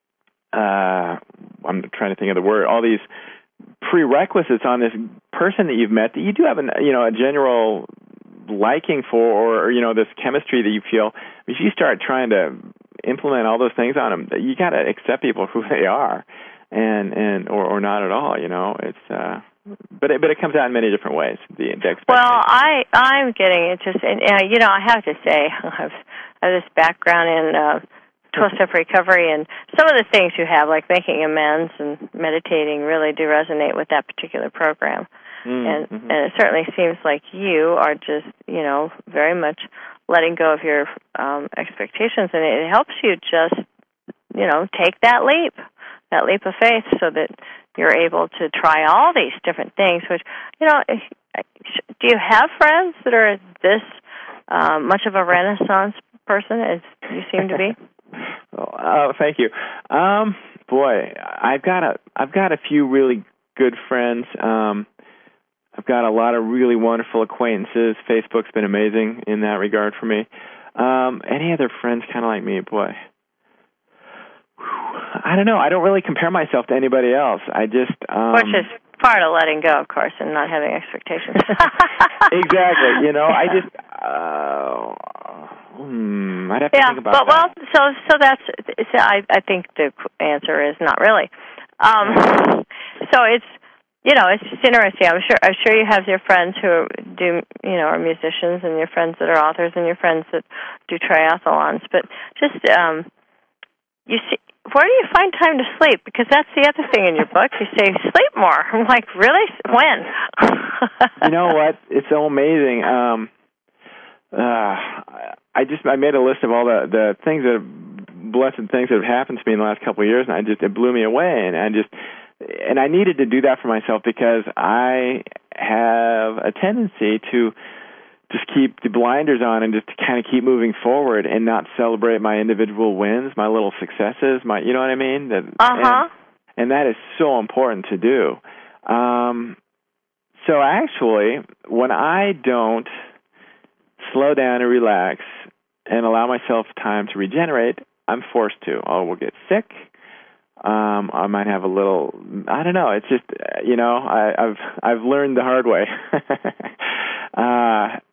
uh, I'm trying to think of the word, all these prerequisites on this person that you've met that you do have a, you know, a general liking for, or, or you know, this chemistry that you feel. If you start trying to implement all those things on them, you got to accept people who they are, and and or, or not at all. You know, it's. Uh, But it, but it comes out in many different ways. The, the well, I I'm getting interested. And, uh, you know, I have to say, I've, I have this background in uh, twelve-step recovery, and some of the things you have, like making amends and meditating, really do resonate with that particular program. Mm, and mm-hmm. and it certainly seems like you are just, you know, very much letting go of your um, expectations, and it helps you just, you know, take that leap, that leap of faith, so that you're able to try all these different things, which, you know, do you have friends that are this uh, much of a Renaissance person as you seem to be? oh, uh, thank you. Um, boy, I've got a, I've got a few really good friends. Um, I've got a lot of really wonderful acquaintances. Facebook's been amazing in that regard for me. Um, any other friends kind of like me, boy? I don't know. I don't really compare myself to anybody else. I just... Um, Which is part of letting go, of course, and not having expectations. Exactly. You know, I just... Uh, hmm, I'd have to yeah, think about but, that. Well, so so that's... So I, I think the answer is not really. Um, so it's, you know, it's just interesting. I'm sure, I'm sure you have your friends who do, you know, are musicians, and your friends that are authors, and your friends that do triathlons. But just... Um, You see, where do you find time to sleep? Because that's the other thing in your book. You say sleep more. I'm like, really? When? You know what? It's so amazing. Um, uh, I just I made a list of all the the things that blessed things that have happened to me in the last couple of years, and I just it blew me away. And I just and I needed to do that for myself, because I have a tendency to just keep the blinders on and just kind of keep moving forward and not celebrate my individual wins, my little successes, my, you know what I mean? That, uh-huh. And, and that is so important to do. Um, so actually, when I don't slow down and relax and allow myself time to regenerate, I'm forced to. I will get sick. Um, I might have a little, I don't know. It's just, you know, I, I've, I've learned the hard way. uh,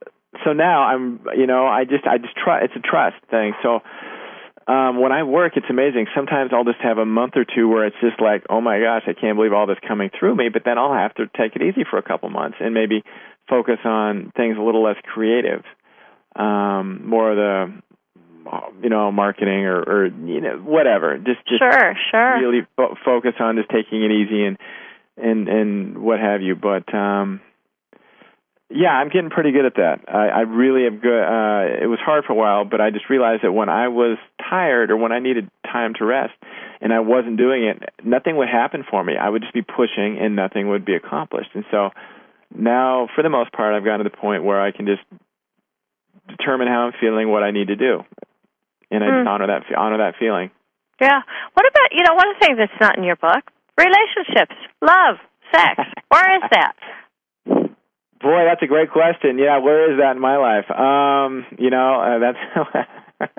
so now I'm, you know, I just, I just try. It's a trust thing. So um, when I work, it's amazing. Sometimes I'll just have a month or two where it's just like, oh my gosh, I can't believe all this coming through me. But then I'll have to take it easy for a couple months and maybe focus on things a little less creative, um, more of the, you know, marketing or, or you know, whatever. Just, just sure, sure. really fo- focus on just taking it easy and and and what have you. But um, yeah, I'm getting pretty good at that. I, I really am good. Uh, it was hard for a while, but I just realized that when I was tired or when I needed time to rest and I wasn't doing it, nothing would happen for me. I would just be pushing and nothing would be accomplished. And so now, for the most part, I've gotten to the point where I can just determine how I'm feeling, what I need to do, and I mm. just honor that honor that feeling. Yeah. What about, you know, one of the things that's not in your book, relationships, love, sex. Where is that? Boy, that's a great question. Yeah, where is that in my life? Um, you know, uh, that's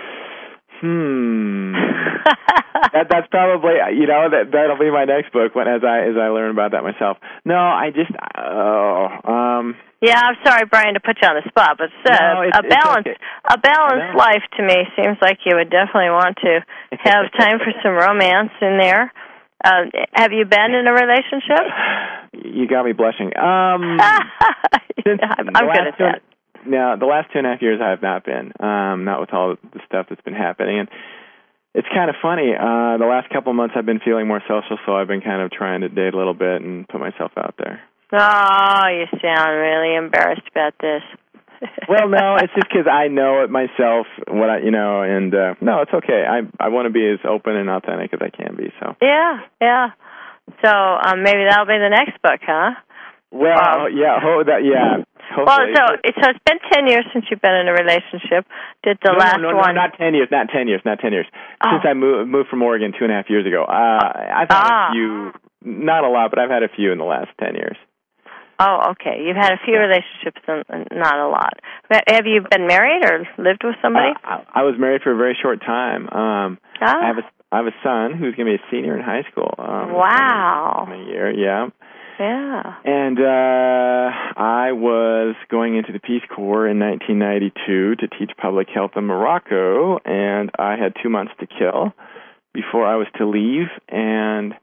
hmm. that that's probably, you know, that that'll be my next book when as I as I learn about that myself. No, I just oh um. Yeah, I'm sorry, Brian, to put you on the spot, but uh, no, it's, a balance okay. a balanced life to me seems like you would definitely want to have time for some romance in there. Uh, have you been in a relationship? You got me blushing. Um, since I'm, I'm good at that. No, the last two and a half years I have not been, um, not with all the stuff that's been happening. And it's kind of funny. Uh, the last couple of months I've been feeling more social, so I've been kind of trying to date a little bit and put myself out there. Oh, you sound really embarrassed about this. Well, no, it's just because I know it myself, what I, you know, and uh, no, it's okay. I I want to be as open and authentic as I can be. So yeah, yeah. So um, maybe that'll be the next book, huh? Well, um, yeah, ho- that, yeah. Hopefully. Well, so it, so it's been ten years since you've been in a relationship. Did the no, last no, no, one? No, not ten years, not ten years, not ten years. Oh. Since I moved moved from Oregon two and a half years ago, uh, I've had ah. a few, not a lot, but I've had a few in the last ten years. Oh, okay. You've had a few relationships and not a lot. Have you been married or lived with somebody? Uh, I, I was married for a very short time. Um, ah. I have a I have a son who's going to be a senior in high school. Um, wow. In a year, yeah. Yeah. And uh, I was going into the Peace Corps in nineteen ninety-two to teach public health in Morocco, and I had two months to kill before I was to leave, and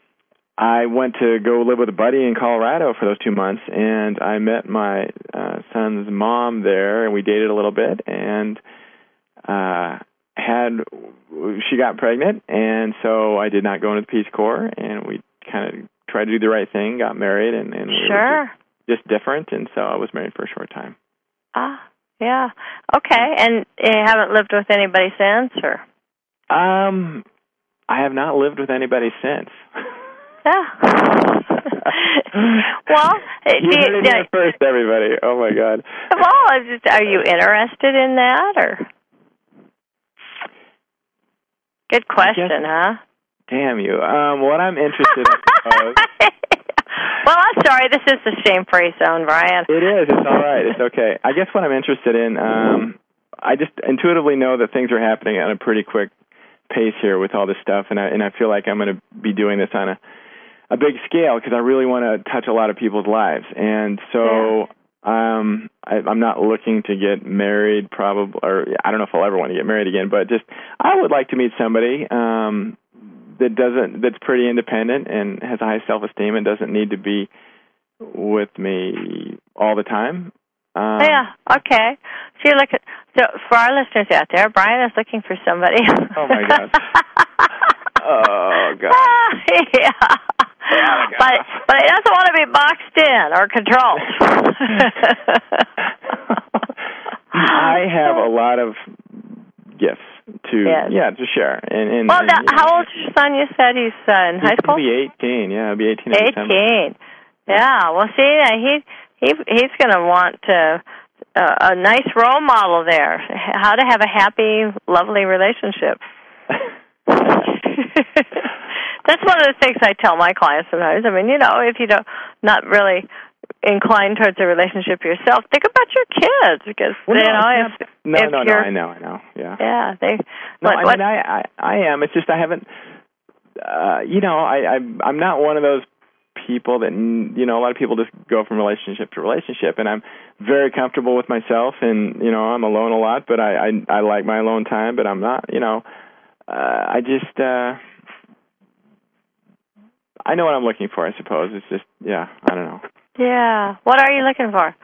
I went to go live with a buddy in Colorado for those two months, and I met my uh, son's mom there, and we dated a little bit, and uh, had she got pregnant, and so I did not go into the Peace Corps, and we kind of tried to do the right thing, got married, and, and we sure. were just, just different, and so I was married for a short time. Ah, yeah. Okay, and you haven't lived with anybody since, or? Um, I have not lived with anybody since. Yeah. Well, you do heard it here first, everybody. Oh my God. Well, I just, are you interested in that, or? Good question, huh? Damn you. Um, what I'm interested in, I suppose. Well, I'm sorry. This is the shame-free zone, Brian. It is. It's all right. It's okay. I guess what I'm interested in, um, I just intuitively know that things are happening at a pretty quick pace here with all this stuff, and I and I feel like I'm going to be doing this on a a big scale because I really want to touch a lot of people's lives, and so yeah. um, I, I'm not looking to get married, probably, or I don't know if I'll ever want to get married again, but just I would like to meet somebody um, that doesn't that's pretty independent and has a high self-esteem and doesn't need to be with me all the time. Um, yeah, okay. So you look at, so for our listeners out there, Brian is looking for somebody. Oh my God. Oh God. Yeah. Oh, but but he doesn't want to be boxed in or controlled. I have a lot of gifts to yes. yeah to share. And, and well, and, now, you know, how old is your son? You said he's uh, in he's high school. He'll be eighteen. Yeah, he'll be eighteen. In December. Eighteen. Yeah. Well, see, he he he's going to want to. Uh, a nice role model there. How to have a happy, lovely relationship. That's one of the things I tell my clients sometimes. I mean, you know, if you don't not really inclined towards a relationship yourself, think about your kids because well, you no, know if no, if no, no, you're, I know, I know, yeah, yeah, they. No, what, I what, mean, I, I, I am. It's just I haven't. Uh, you know, I, I, I'm not one of those people that, you know, a lot of people just go from relationship to relationship, and I'm very comfortable with myself, and, you know, I'm alone a lot, but I, I, I like my alone time, but I'm not, you know, uh, I just, uh, I know what I'm looking for, I suppose. It's just, yeah, I don't know. Yeah. What are you looking for?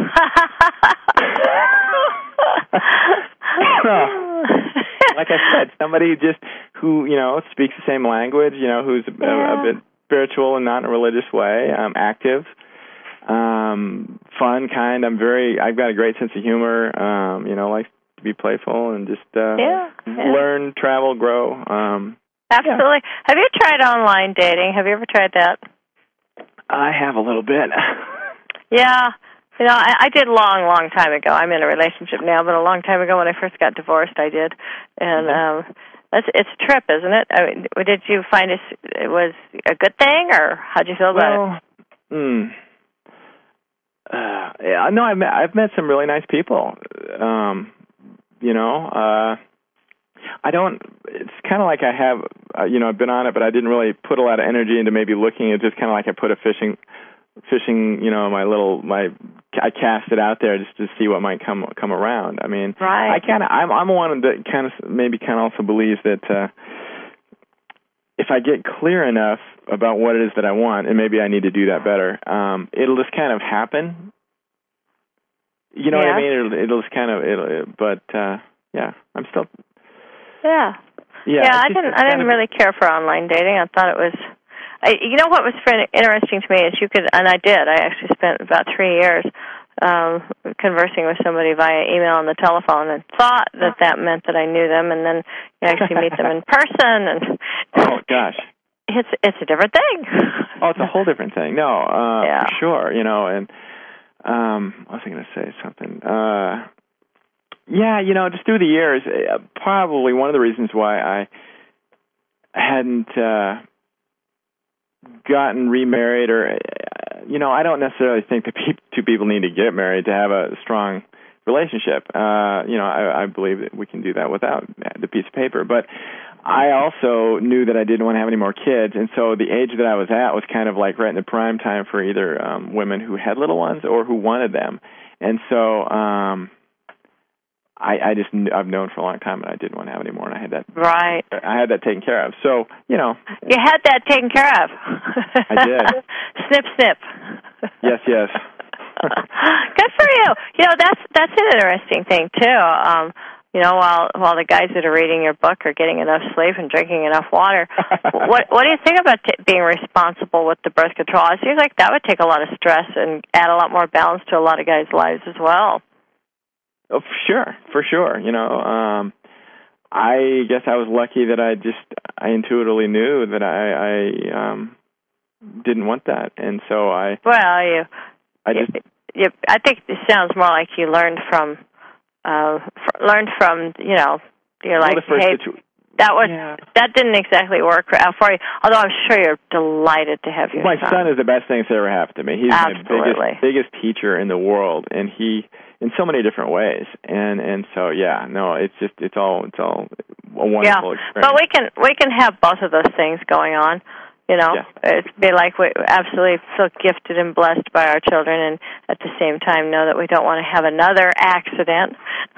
Like I said, somebody just who, you know, speaks the same language, you know, who's a, yeah. a, a bit spiritual and not in a religious way, um, active, um, fun, kind. I'm very, I've got a great sense of humor, um, you know, like to be playful and just uh, yeah, yeah. learn, travel, grow. Um, Absolutely. Yeah. Have you tried online dating? Have you ever tried that? I have a little bit. Yeah. You know, I, I did a long, long time ago. I'm in a relationship now, but a long time ago when I first got divorced, I did. And um, that's, it's a trip, isn't it? I mean, did you find it, it was a good thing, or how'd you feel about well, it? Mm, uh, yeah, no, I've met, I've met some really nice people. Um, you know, uh, I don't, it's kind of like I have, uh, you know, I've been on it, but I didn't really put a lot of energy into maybe looking. It's just kind of like I put a fishing, fishing, you know, my little, my, I cast it out there just to see what might come come around. I mean, right. I kind of, I'm, I'm one that kind of maybe kind of also believes that uh, if I get clear enough about what it is that I want, and maybe I need to do that better, um, it'll just kind of happen. You know yeah. what I mean? It'll, it'll just kind of, it'll, but uh, yeah, I'm still. Yeah. Yeah. Yeah, I didn't. I didn't of, really care for online dating. I thought it was. I, you know what was interesting to me is you could, and I did. I actually spent about three years um, conversing with somebody via email and the telephone, and thought that that meant that I knew them, and then you actually meet them in person. And oh gosh, it's it's a different thing. Oh, it's a whole different thing. No, uh, yeah. for sure. You know, and um, I was going to say something. Uh, yeah, you know, just through the years, uh, probably one of the reasons why I hadn't. Uh, gotten remarried, or uh, you know, I don't necessarily think that pe- two people need to get married to have a strong relationship. Uh, you know, I, I believe that we can do that without the piece of paper. But I also knew that I didn't want to have any more kids, and so the age that I was at was kind of like right in the prime time for either um, women who had little ones or who wanted them. And so um, I, I just I've known for a long time that I didn't want to have any more, and I had that right. I had that taken care of. So you know, you had that taken care of. I did. Snip, snip. Yes, yes. Good for you. You know, that's that's an interesting thing too. Um, you know, while while the guys that are reading your book are getting enough sleep and drinking enough water, what what do you think about t- being responsible with the birth control? It seems like that would take a lot of stress and add a lot more balance to a lot of guys' lives as well. Oh, for sure, for sure. You know, um, I guess I was lucky that I just I intuitively knew that I, I um, didn't want that, and so I. Well, you. I just. You, you, I think it sounds more like you learned from, uh, f- learned from you know, you're like, well, hey, situ- that was yeah. that didn't exactly work for you. Although I'm sure you're delighted to have your My son. son is the best thing that's ever happened to me. He's Absolutely. my biggest biggest teacher in the world, and he. In so many different ways, and and so yeah, no, it's just it's all it's all a wonderful yeah. experience. But we can we can have both of those things going on, you know. Yeah. It's be like we absolutely feel gifted and blessed by our children, and at the same time know that we don't want to have another accident.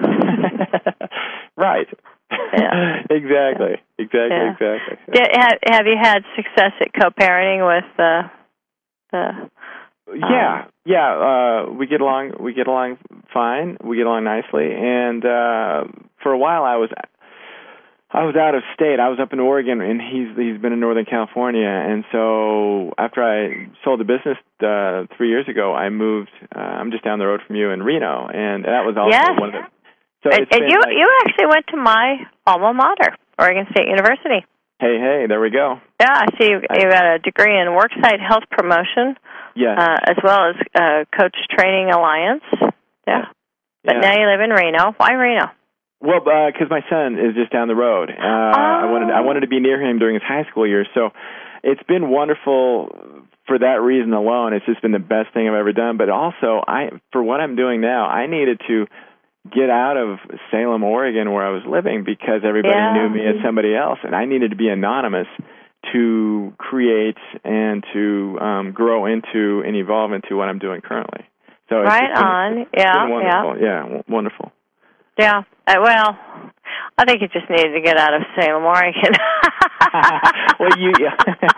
Right. Yeah. exactly. Exactly. Yeah. Exactly. Did, have, have you had success at co-parenting with the the? Yeah, um, yeah. Uh, we get along. We get along fine. We get along nicely. And uh, for a while, I was, I was out of state. I was up in Oregon, and he's he's been in Northern California. And so after I sold the business uh, three years ago, I moved. Uh, I'm just down the road from you in Reno, and that was also yes. one of the. So and, it's and been you like, you actually went to my alma mater, Oregon State University. Hey, hey, there we go. Yeah, I see you, you got a degree in worksite health promotion. Yes. Uh, as well as uh, Coach Training Alliance. Yeah. But yeah. now you live in Reno. Why Reno? Well, because uh, my son is just down the road. Uh, oh. I wanted I wanted to be near him during his high school years. So it's been wonderful for that reason alone. It's just been the best thing I've ever done. But also, I for what I'm doing now, I needed to get out of Salem, Oregon, where I was living, because everybody yeah. knew me as somebody else, and I needed to be anonymous to create and to um, grow into and evolve into what I'm doing currently. So it's, right it's been, on. it's yeah, been wonderful. Yeah, yeah, w- wonderful. Yeah. Uh, well, I think you just needed to get out of Salem, Oregon. well, you. Yeah.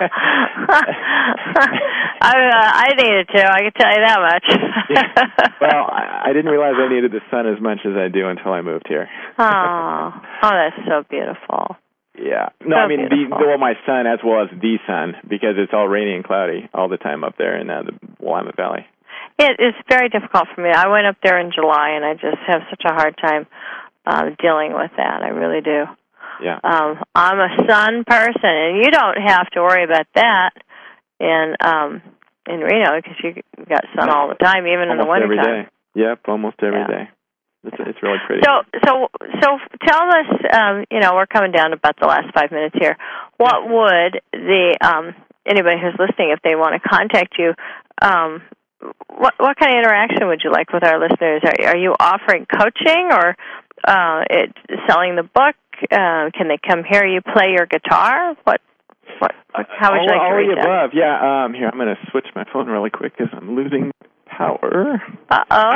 I, uh, I needed to. I can tell you that much. yeah. Well, I, I didn't realize I needed the sun as much as I do until I moved here. oh, oh, that's so beautiful. Yeah. No, so I mean, beautiful. the, well, my sun as well as the sun, because it's all rainy and cloudy all the time up there in uh, the Willamette Valley. It is very difficult for me. I went up there in July, and I just have such a hard time uh, dealing with that. I really do. Yeah. Um, I'm a sun person, and you don't have to worry about that in um, in Reno because you got sun all the time, even almost in the winter every time. day. Yep, almost every Yeah. day. It's, it's really pretty. So, so, so, tell us. Um, you know, we're coming down to about the last five minutes here. What would the um, anybody who's listening, if they want to contact you, um, what what kind of interaction would you like with our listeners? Are, are you offering coaching or uh, it, selling the book? Uh, can they come hear you play your guitar? What? What? what how would all, you like all to reach the above. Yeah. Um, here, I'm going to switch my phone really quick because I'm losing power. Uh oh.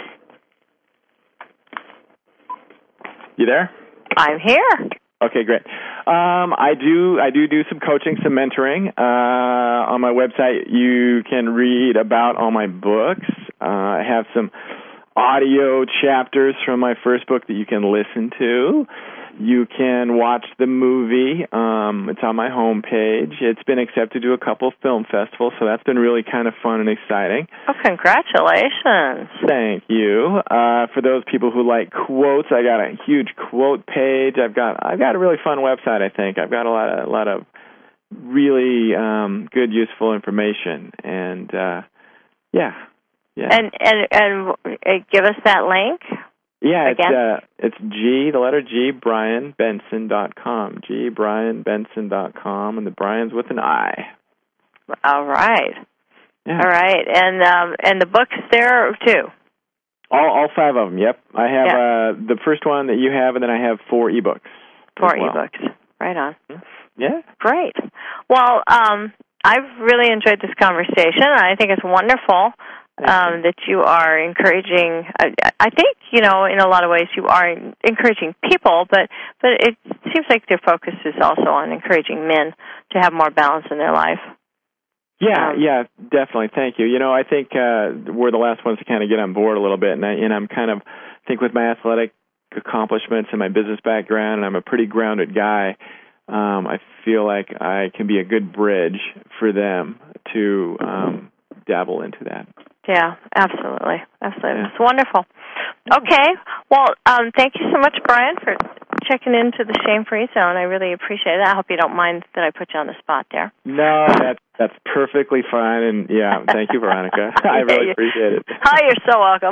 You there? I'm here. Okay, great. Um, I do I do do some coaching, some mentoring. Uh, on my website, you can read about all my books. Uh, I have some audio chapters from my first book that you can listen to. You can watch the movie. Um, it's on my homepage. It's been accepted to a couple film festivals, so that's been really kind of fun and exciting. Oh, congratulations. Thank you. Uh, for those people who like quotes, I got a huge quote page. I've got I've got a really fun website, I think. I've got a lot of, a lot of really um, good, useful information. And, uh, yeah. yeah. And, and, and uh, give us that link. Yeah, it's Again? uh, it's G, the letter G, Brian Benson dot com. G, Brian Benson dot com, and the Brian's with an I. All right. Yeah. All right. And um, and the book's there, too? All all five of them, yep. I have Yeah. uh, the first one that you have, and then I have four ebooks. Four as well. ebooks. Right on. Yeah. Great. Well, um, I've really enjoyed this conversation. I think it's wonderful um, that you are encouraging. I, I think, you know, in a lot of ways you are encouraging people, but, but it seems like your focus is also on encouraging men to have more balance in their life. Yeah, Um, yeah, definitely. Thank you. You know, I think uh, we're the last ones to kind of get on board a little bit, and, I, and I'm kind of, I think with my athletic accomplishments and my business background, and I'm a pretty grounded guy, um, I feel like I can be a good bridge for them to um, dabble into that. Yeah, absolutely. Absolutely. Yeah. It's wonderful. Okay. Well, um, thank you so much, Brian, for checking into the Shame-Free Zone. I really appreciate it. I hope you don't mind that I put you on the spot there. No, that's that's perfectly fine, and yeah, thank you, Veronica. I really appreciate it. Oh, you're so welcome.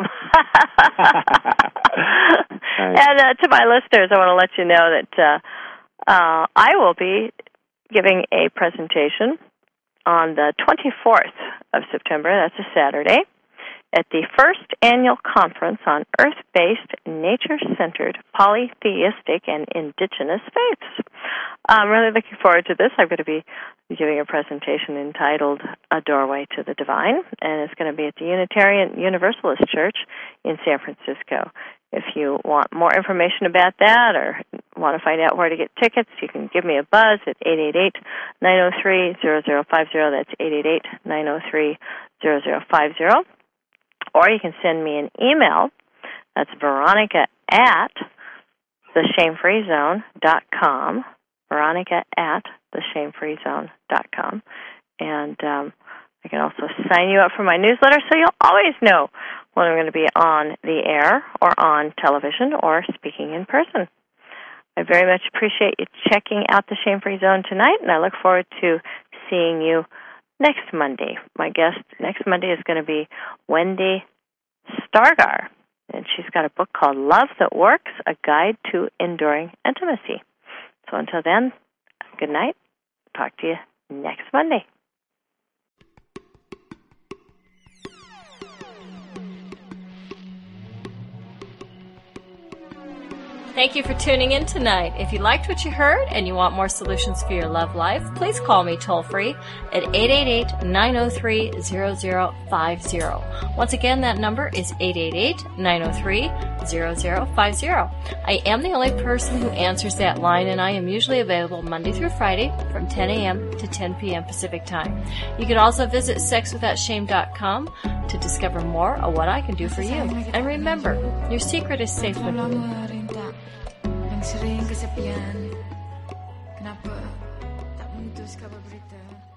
And uh, to my listeners, I want to let you know that uh, uh, I will be giving a presentation on the twenty-fourth of September. That's a Saturday, at the first annual conference on Earth-based, nature-centered, polytheistic, and indigenous faiths. I'm really looking forward to this. I'm going to be giving a presentation entitled A Doorway to the Divine, and it's going to be at the Unitarian Universalist Church in San Francisco. If you want more information about that or want to find out where to get tickets, you can give me a buzz at eight eight eight, nine oh three, zero zero five zero. That's eight eight eight, nine oh three, zero zero five zero. Or you can send me an email. That's Veronica at the shame free zone dot com. Veronica at the shame free zone dot com. And um, I can also sign you up for my newsletter so you'll always know when I'm going to be on the air or on television or speaking in person. I very much appreciate you checking out the Shame-Free Zone tonight, and I look forward to seeing you next Monday. My guest next Monday is going to be Wendy Stargar, and she's got a book called Love That Works, A Guide to Enduring Intimacy. So until then, good night. Talk to you next Monday. Thank you for tuning in tonight. If you liked what you heard and you want more solutions for your love life, please call me toll free at eight eight eight, nine oh three, zero zero five zero. Once again, that number is eight eight eight, nine oh three, zero zero five zero. I am the only person who answers that line, and I am usually available Monday through Friday from ten a.m. to ten p.m. Pacific Time. You can also visit sex without shame dot com to discover more of what I can do for you. And remember, your secret is safe with you. Yang sering kesepian, kenapa tak memutus kabar berita?